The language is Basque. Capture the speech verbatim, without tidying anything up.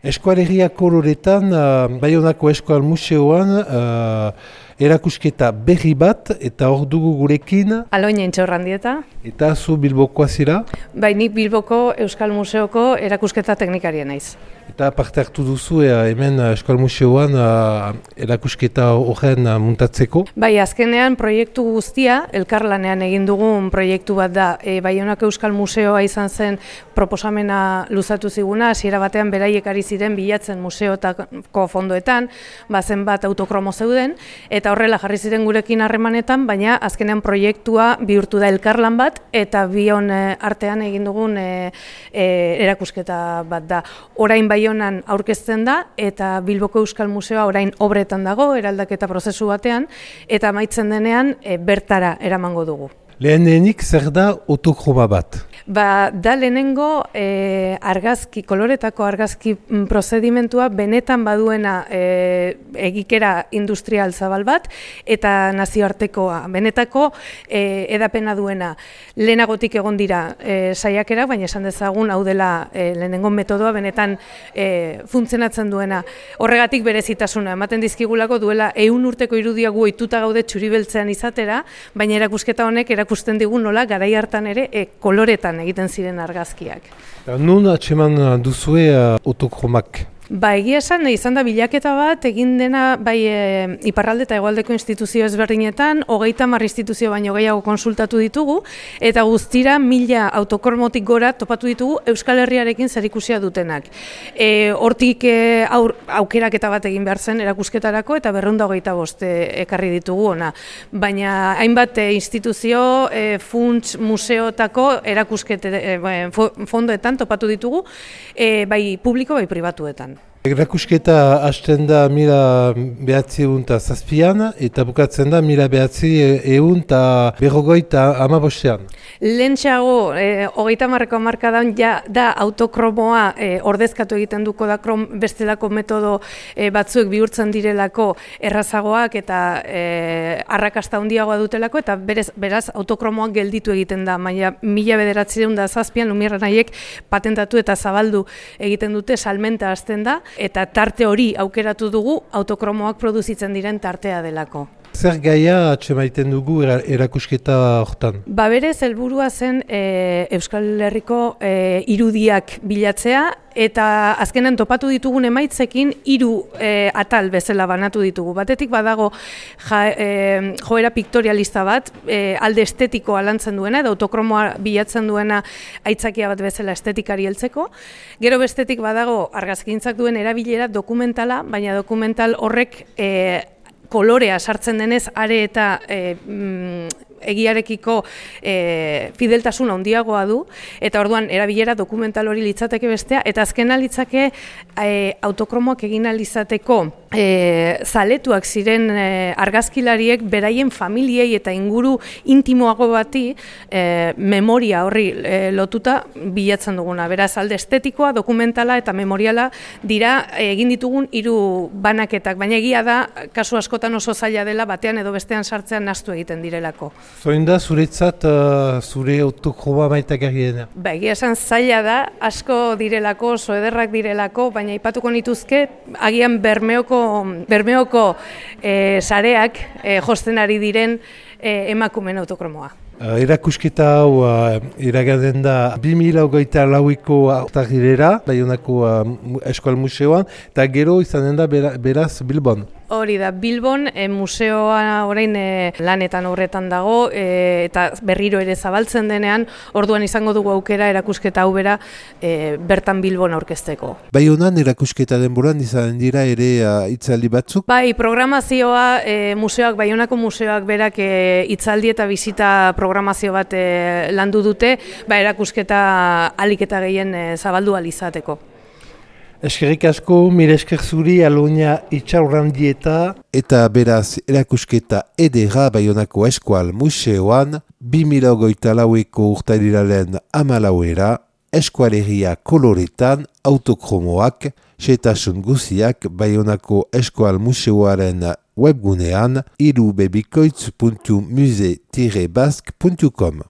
Eskualeria koloretan, uh, Baionako Eskual Museoan, uh, erakusketa berri bat, eta hor dugu gurekin. Aloina Intxaurrandieta. Eta zu Bilbokoa zira? Bai, nik Bilboko Euskal Museoko erakusketa teknikarien naiz. Eta parte hartu duzu e, hemen Euskal Museoan uh, erakusketa horren uh, muntatzeko? Bai, azkenean proiektu guztia, elkarlanean egin dugun proiektu bat da. E, Baionako Euskal Museoa izan zen proposamena luzatu ziguna, hasiera batean beraiek ari ziren bilatzen museotako fondoetan, bazen bat autokromo zeuden, eta horrela jarri ziren gurekin harremanetan, baina azkenean proiektua bihurtu da elkarlan bat, eta bion artean egin dugun e, e, erakusketa bat da. Orain Baionan aurkezten da, eta Bilboko Euskal Museoa orain obretan dago, eraldaketa prozesu batean, eta amaitzen denean e, bertara eramango dugu. Lehenenik zer da autokroma bat? Ba, da lehenengo e, argazki, koloretako argazki prozedimentua benetan baduena e, egikera industrial zabal bat eta nazioartekoa. Benetako e, edapena duena. Lehenagotik egon dira e, saiakera, baina esan dezagun hau dela e, lehenengo metodoa benetan e, funtzionatzen duena. Horregatik berezitasuna ematen dizkigulako duela ehun urteko irudia gu ohituta gaude txuribeltzean izatera, baina erakusketa honek erakusten digu nola garai hartan ere e, koloretan egiten ziren argazkiak. Nun atseman duzue uh, autokromak? Ba, egia esan, izan da bilaketa bat, egin dena bai e, iparralde eta hegoaldeko instituzio ezberdinetan, hogeita hamar instituzio baino gehiago konsultatu ditugu, eta guztira mila autokromotik gora topatu ditugu Euskal Herriarekin zerikusia dutenak. E, hortik e, aur, aukeraketa bat egin behar zen erakusketarako, eta berrehun eta hogeita bost e, ekarri ditugu ona. Baina hainbat e, instituzio, e, funts, museotako erakuskete e, fondoetan topatu ditugu, e, bai publiko, bai pribatuetan. Erakusketa hasten da mila behatzi egun eta zazpian, eta bukatzen da mila behatzi egun eta berrogoi eta hamabostean. Lehentxeago, e, hogeita hamarreko hamarkadan ja da autokromoa e, ordezkatu egiten duko da krom bestelako metodo e, batzuek bihurtzen direlako errazagoak eta e, arrakasta handiagoa dutelako, eta berez, beraz autokromoak gelditu egiten da, baina mila bederatziehun eta zazpian Lumière nahiek patentatu eta zabaldu egiten dute, salmenta hasten da, eta tarte hori aukeratu dugu autokromoak produzitzen diren tartea delako. Zer gaia atsemaiten dugu erakusketa hortan? Ba, berez helburua zen e, Euskal Herriko e, irudiak bilatzea, eta azkenan topatu ditugun emaitzekin hiru e, atal bezala banatu ditugu. Batetik badago ja, e, joera piktorialista bat, e, alde estetikoa lantzen duena, edo autokromoa bilatzen duena aitzakia bat bezala estetikari heltzeko. Gero bestetik badago argazkintzak duen erabilera dokumentala, baina dokumental horrek e, kolorea sartzen denez are eta e, mm, egiarekiko e, fideltasun handiagoa du, eta orduan erabilera dokumental hori litzateke bestea, eta azkena litzake e, autokromoak egin alizateko e, zaletuak ziren e, argazkilariek beraien familiei eta inguru intimoago bati e, memoria horri e, lotuta bilatzen duguna. Beraz, alde estetikoa, dokumentala eta memoriala dira e, egin ditugun hiru banaketak, baina egia da, kasu askotan oso zaila dela batean edo bestean sartzean nahastu egiten direlako. Zoin da zuretzat uh, zure autokroma maitagarriena? Ba, egia esan zaila da, asko direlako, oso ederrak direlako, baina aipatuko nituzke, agian Bermeoko, Bermeoko e, sareak e, josten ari diren e, emakumeen autokromoa. Uh, erakusketa hau uh, iraganen da bi mila hogeita laueko urtarrilera, Baionako uh, Eskual Museoan, eta gero izanen da bera, beraz Bilbon. Hori da, Bilbon e, museoa orain e, lanetan horretan dago, e, eta berriro ere zabaltzen denean, orduan izango dugu aukera erakusketa hau bera e, bertan Bilbon aurkezteko. Baionan erakusketa denboran izan dira ere uh, hitzaldi batzuk? Bai, programazioa e, museoak, Baionako museoak berak e, hitzaldi eta bisita programazio bat e, landu dute, ba, erakusketa ahalik eta gehien e, zabaldu ahal izateko. Eskerrik asko, mire esker zuri Aloina Intxaurrandieta. Eta beraz erakusketa edera Baionako Eskual Museoan, bi mila hogeita laueko urtarilaren hamalauera, eskualeria koloretan autokromoak, xehetasun guziak Baionako Eskual Museoaren webgunean irubebikoitz puntu musée tiret basque puntu com.